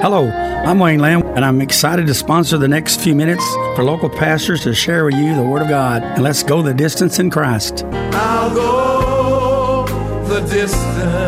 Hello, I'm Wayne Lamb, and I'm excited to sponsor the next few minutes for local pastors to share with you the Word of God. And let's go the distance in Christ. I'll go the distance.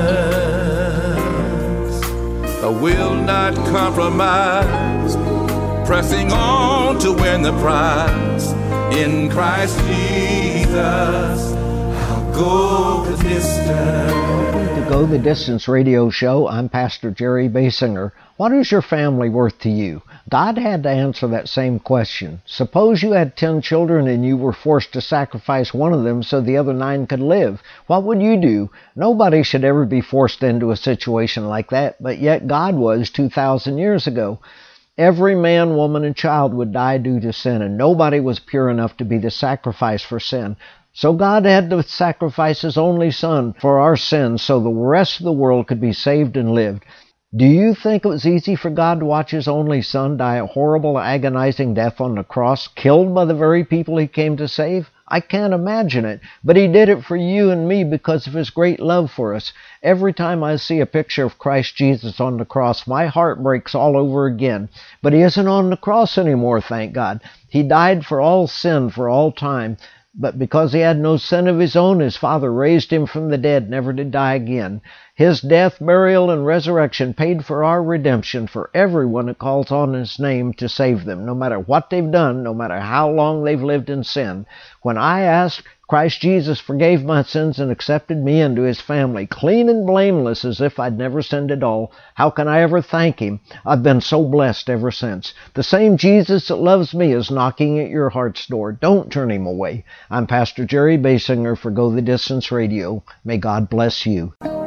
I will not compromise. Pressing on to win the prize. In Christ Jesus, I'll go the distance. Welcome to Go the Distance radio show. I'm Pastor Jerry Basinger. What is your family worth to you? God had to answer that same question. Suppose you had 10 children and you were forced to sacrifice one of them so the other 9 could live. What would you do? Nobody should ever be forced into a situation like that, but yet God was 2,000 years ago. Every man, woman, and child would die due to sin, and nobody was pure enough to be the sacrifice for sin. So God had to sacrifice His only Son for our sins so the rest of the world could be saved and lived. Do you think it was easy for God to watch His only Son die a horrible, agonizing death on the cross, killed by the very people He came to save? I can't imagine it, but He did it for you and me because of His great love for us. Every time I see a picture of Christ Jesus on the cross, my heart breaks all over again. But He isn't on the cross anymore, thank God. He died for all sin for all time. But because He had no sin of His own, His Father raised Him from the dead, never to die again. His death, burial, and resurrection paid for our redemption for everyone that calls on His name to save them, no matter what they've done, no matter how long they've lived in sin. When I asked, Christ Jesus forgave my sins and accepted me into His family, clean and blameless as if I'd never sinned at all. How can I ever thank Him? I've been so blessed ever since. The same Jesus that loves me is knocking at your heart's door. Don't turn Him away. I'm Pastor Jerry Basinger for Go the Distance Radio. May God bless you.